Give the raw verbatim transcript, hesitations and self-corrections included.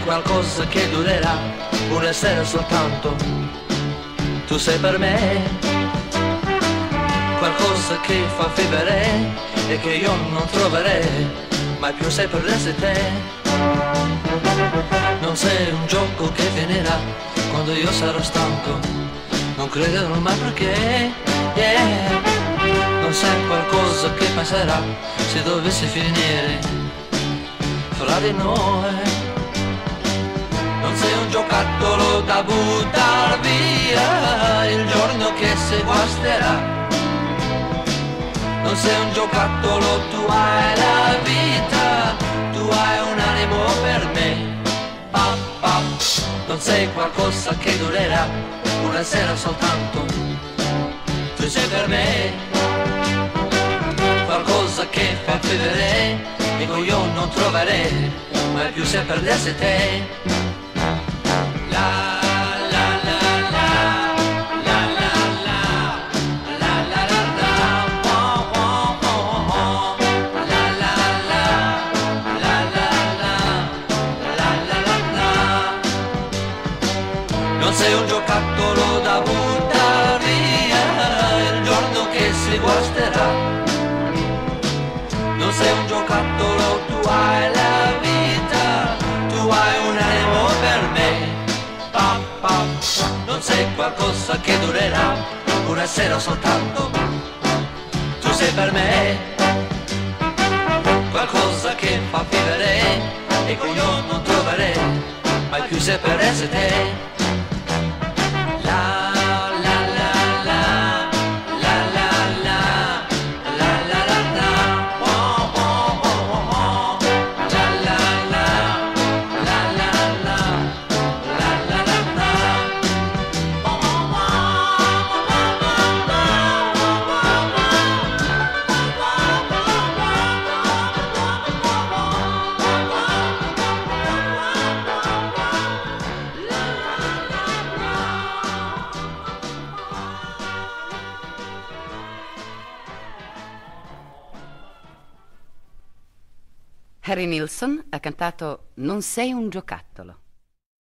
qualcosa che durerà una sera soltanto. Tu sei per me qualcosa che fa vivere e che io non troverei mai più, sei per essere te. Non sei un gioco che finirà quando io sarò stanco, non crederò mai perché, yeah. Non sei qualcosa che passerà se dovesse finire fra di noi. Non sei un giocattolo da buttar via il giorno che si guasterà. Non sei un giocattolo, tu hai la vita, tu hai un animo per me. Pa, pa. Non sei qualcosa che durerà una sera soltanto. Tu sei per me qualcosa che fa vivere e che io non troverei mai più se perdessi te. La sei un giocattolo da buttare via il giorno che si guasterà. Non sei un giocattolo, tu hai la vita, tu hai un animo per me. Pa, pa. Non sei qualcosa che durerà una sera soltanto. Tu sei per me qualcosa che fa vivere e che io non troverei mai più se per essere te. Harry Nilsson ha cantato Non sei un giocattolo.